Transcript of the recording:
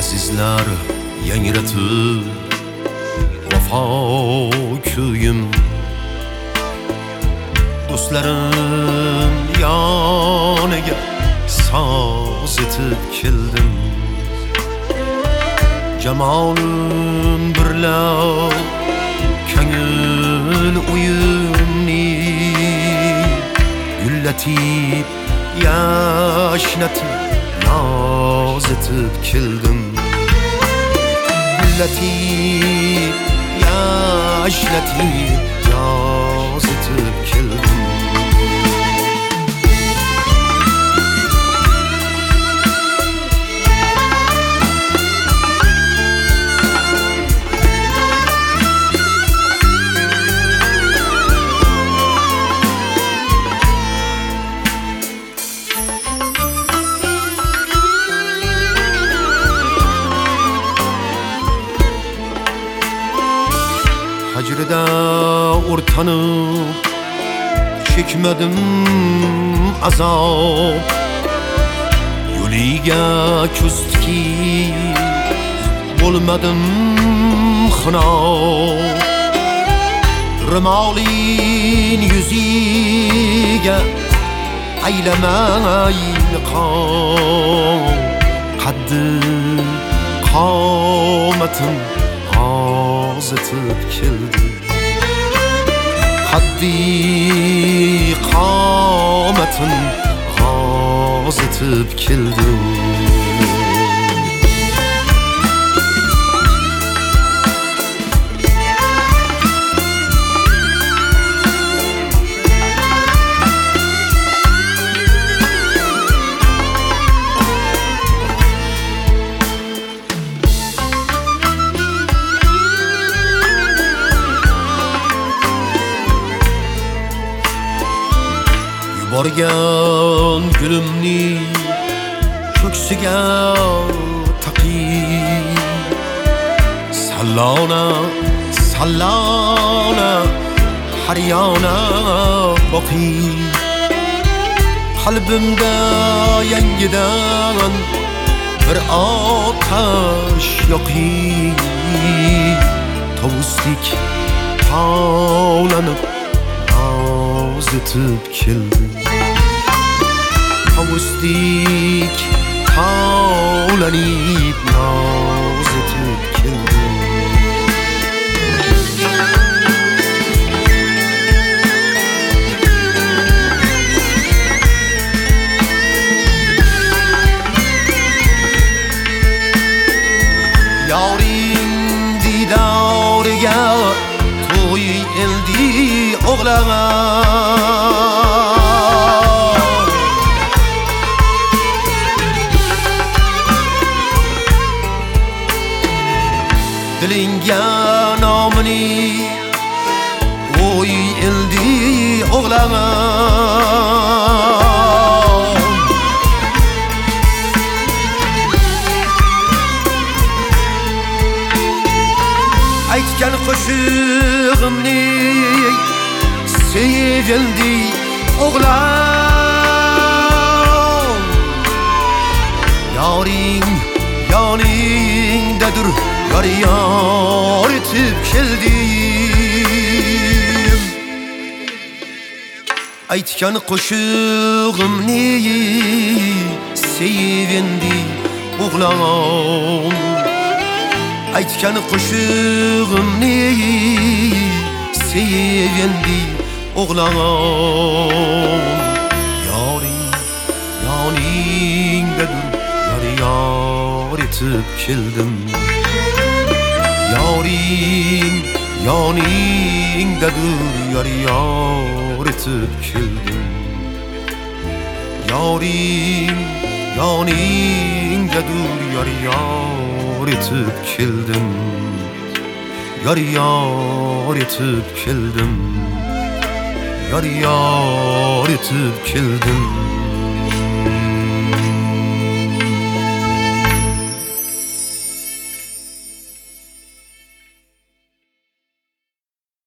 Azizlar yangratib vafo kuyim, do'stlarim yoniga soz etib keldim. Jamolim birla ko'ngil o'yimni gullatib yashnatib noz etib keldim. Gullatib yashnatib noz etib keldim. Hacrida o'rtanib chekmadim azob, yo'liga ko'z tikib bo'lmadim xunob. Ro'molin yuziga aylamay niqob, qaddi qomatim noz etib keldi. Qaddi qomatim noz etib keldi. Borgan gulimni ko'ksiga taqib, sallona sallona har yana boqib. Qalbimda yangidan bir otash yoqib, tovusdek tovlanib noz etib keldi. Tovusdek tovlanib noz etib keldi. Yoring didoriga to'y eldi o'g'lag'ar. Dilinga nomini o'y eldi o'g'lag'ar. Aytgan qo'shig'imni sevildi o'g'lam. Yoring yoningdadir, yor etib keldim. Aytgan qo'shig'imni sevildi o'g'lam. Aytgan qo'shig'imni sevildi o'g'lam. Yoring yoningdadir, yor etib keldim. Yoring yoningdadir, yor etib keldim. Yoring yoningdadir, yor etib keldim. Yor etib keldim. Yor etib keldim.